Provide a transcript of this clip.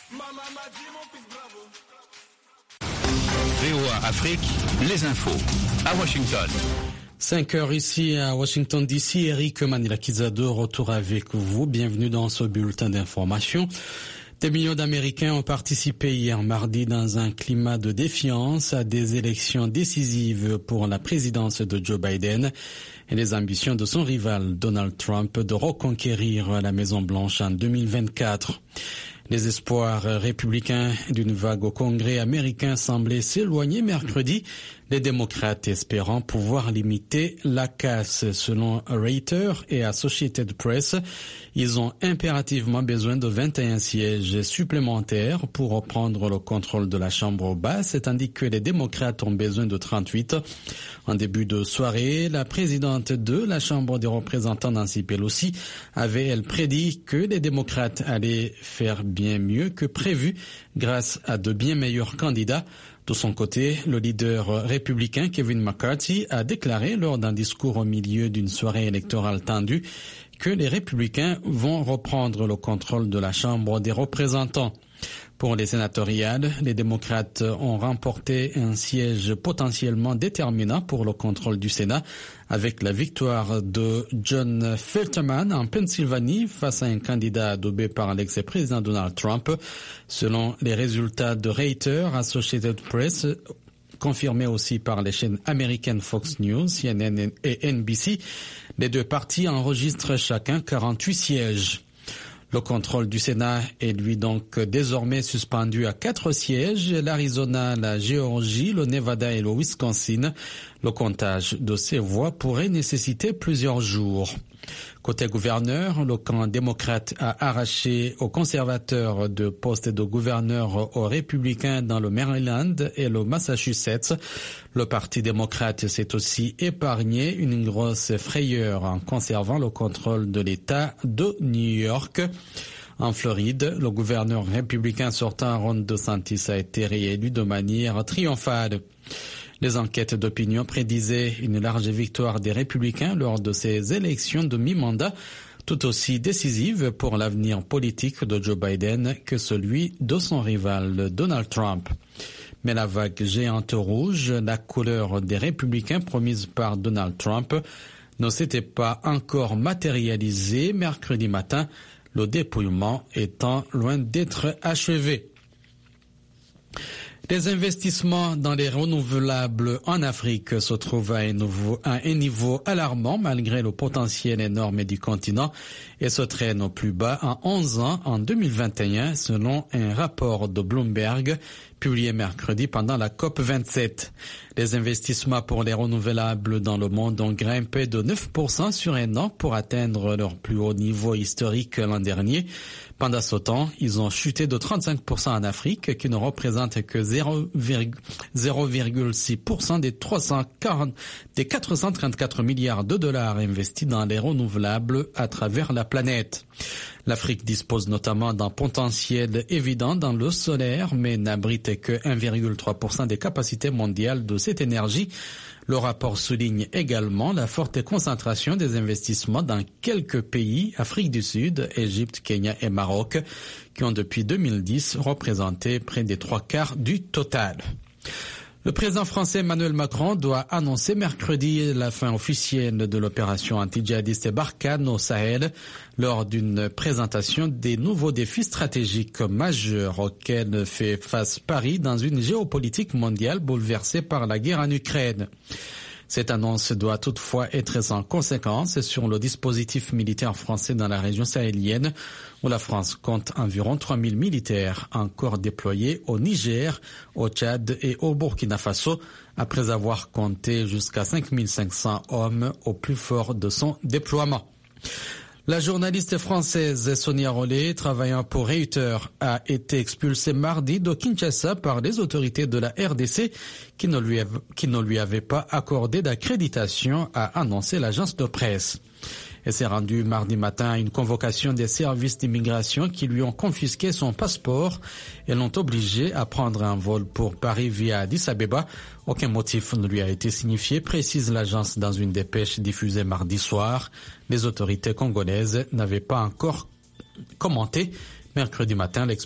VOA Afrique, les infos à Washington. 5 heures ici à Washington DC. Eric Manilakiza de retour avec vous. Bienvenue dans ce bulletin d'information. Des millions d'Américains ont participé hier mardi dans un climat de défiance à des élections décisives pour la présidence de Joe Biden et les ambitions de son rival Donald Trump de reconquérir la Maison-Blanche en 2024. Les espoirs républicains d'une vague au Congrès américain semblaient s'éloigner mercredi, les démocrates espérant pouvoir limiter la casse. Selon Reuters et Associated Press, ils ont impérativement besoin de 21 sièges supplémentaires pour reprendre le contrôle de la Chambre basse, tandis que les démocrates ont besoin de 38. En début de soirée, la présidente de la Chambre des représentants, Nancy Pelosi, avait, elle, prédit que les démocrates allaient faire bien mieux que prévu grâce à de bien meilleurs candidats. De son côté, le leader républicain Kevin McCarthy a déclaré lors d'un discours au milieu d'une soirée électorale tendue que les républicains vont reprendre le contrôle de la Chambre des représentants. Pour les sénatoriales, les démocrates ont remporté un siège potentiellement déterminant pour le contrôle du Sénat avec la victoire de John Feltham en Pennsylvanie face à un candidat adobé par l'ex-président Donald Trump. Selon les résultats de Reuters, Associated Press, confirmés aussi par les chaînes américaines Fox News, CNN et NBC, les deux partis enregistrent chacun 48 sièges. Le contrôle du Sénat est lui donc désormais suspendu à 4 sièges, l'Arizona, la Géorgie, le Nevada et le Wisconsin. Le comptage de ces voix pourrait nécessiter plusieurs jours. Côté gouverneur, le camp démocrate a arraché aux conservateurs de postes de gouverneur aux républicains dans le Maryland et le Massachusetts. Le parti démocrate s'est aussi épargné une grosse frayeur en conservant le contrôle de l'État de New York. En Floride, le gouverneur républicain sortant Ron DeSantis a été réélu de manière triomphale. Les enquêtes d'opinion prédisaient une large victoire des républicains lors de ces élections de mi-mandat, tout aussi décisives pour l'avenir politique de Joe Biden que celui de son rival Donald Trump. Mais la vague géante rouge, la couleur des républicains promise par Donald Trump, ne s'était pas encore matérialisée mercredi matin, le dépouillement étant loin d'être achevé. Les investissements dans les renouvelables en Afrique se trouvent à un niveau alarmant malgré le potentiel énorme du continent et se traînent au plus bas en 11 ans en 2021 selon un rapport de Bloomberg publié mercredi pendant la COP27. Les investissements pour les renouvelables dans le monde ont grimpé de 9% sur un an pour atteindre leur plus haut niveau historique l'an dernier. Pendant ce temps, ils ont chuté de 35% en Afrique, qui ne représente que 0,6% des 434 milliards de dollars investis dans les renouvelables à travers la planète. L'Afrique dispose notamment d'un potentiel évident dans le solaire, mais n'abrite que 1,3% des capacités mondiales de cette énergie. Le rapport souligne également la forte concentration des investissements dans quelques pays, Afrique du Sud, Égypte, Kenya et Maroc, qui ont depuis 2010 représenté près des 3/4 du total. Le président français Emmanuel Macron doit annoncer mercredi la fin officielle de l'opération anti-djihadiste Barkhane au Sahel lors d'une présentation des nouveaux défis stratégiques majeurs auxquels fait face Paris dans une géopolitique mondiale bouleversée par la guerre en Ukraine. Cette annonce doit toutefois être sans conséquence sur le dispositif militaire français dans la région sahélienne, où la France compte environ 3000 militaires encore déployés au Niger, au Tchad et au Burkina Faso, après avoir compté jusqu'à 5500 hommes au plus fort de son déploiement. La journaliste française Sonia Rollet, travaillant pour Reuters, a été expulsée mardi de Kinshasa par les autorités de la RDC qui ne lui avaient pas accordé d'accréditation, a annoncé l'agence de presse. Elle s'est rendue mardi matin à une convocation des services d'immigration qui lui ont confisqué son passeport et l'ont obligée à prendre un vol pour Paris via Addis Abeba. Aucun motif ne lui a été signifié, précise l'agence dans une dépêche diffusée mardi soir. Les autorités congolaises n'avaient pas encore commenté. Mercredi matin, l'expulsion